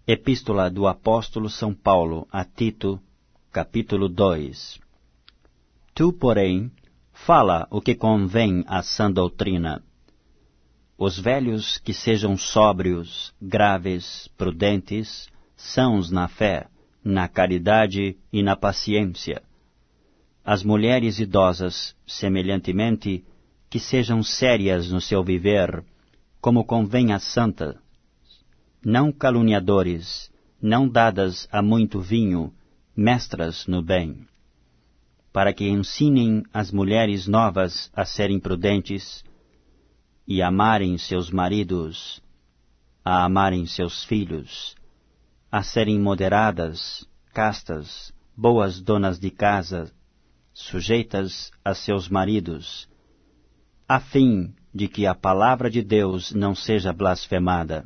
Epístola do Apóstolo São Paulo a Tito, capítulo 2. Tu, porém, fala o que convém à sã doutrina. Os velhos que sejam sóbrios, graves, prudentes, sãos na fé, na caridade e na paciência. As mulheres idosas, semelhantemente, que sejam sérias no seu viver, como convém à santa, não caluniadores, não dadas a muito vinho, mestras no bem, para que ensinem as mulheres novas a serem prudentes e amarem seus maridos, a amarem seus filhos, a serem moderadas, castas, boas donas de casa, sujeitas a seus maridos, a fim de que a palavra de Deus não seja blasfemada.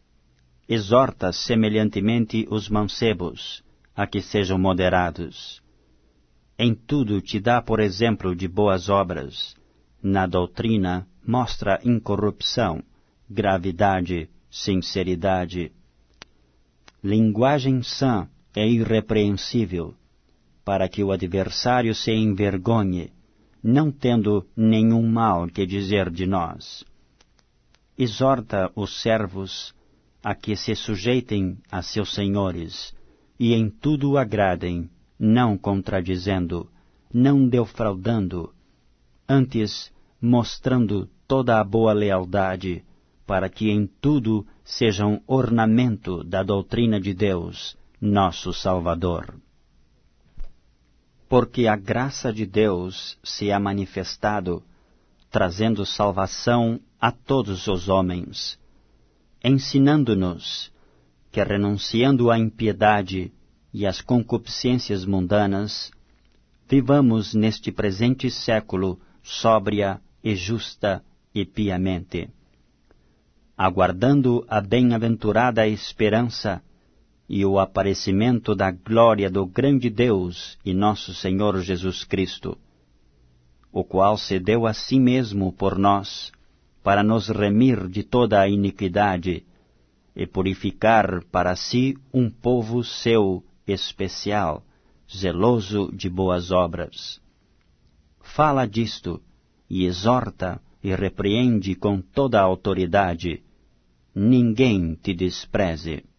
Exorta semelhantemente os mancebos, a que sejam moderados. Em tudo te dá por exemplo de boas obras. Na doutrina mostra incorrupção, gravidade, sinceridade. Linguagem sã e irrepreensível, para que o adversário se envergonhe, não tendo nenhum mal que dizer de nós. Exorta os servos a que se sujeitem a seus senhores, e em tudo agradem, não contradizendo, não defraudando, antes mostrando toda a boa lealdade, para que em tudo sejam ornamento da doutrina de Deus, nosso Salvador. Porque a graça de Deus se ha manifestado, trazendo salvação a todos os homens, ensinando-nos que, renunciando à impiedade e às concupiscências mundanas, vivamos neste presente século sóbria e justa e piamente, aguardando a bem-aventurada esperança e o aparecimento da glória do grande Deus e nosso Senhor Jesus Cristo, o qual se deu a si mesmo por nós, para nos remir de toda a iniquidade e purificar para si um povo seu especial, zeloso de boas obras. Fala disto, e exorta e repreende com toda a autoridade. Ninguém te despreze.